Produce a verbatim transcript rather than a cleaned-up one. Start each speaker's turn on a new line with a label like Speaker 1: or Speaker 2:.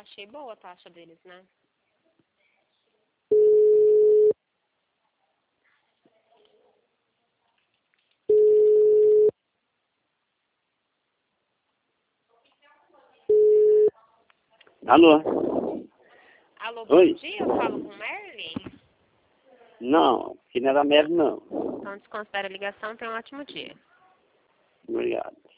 Speaker 1: achei boa a taxa deles, né?
Speaker 2: Alô?
Speaker 1: Alô, bom
Speaker 2: Oi?
Speaker 1: dia, eu falo com Merlin.
Speaker 2: Não, que não era médico, não.
Speaker 1: Então desconsidera a ligação, tenha um ótimo dia.
Speaker 2: Obrigado.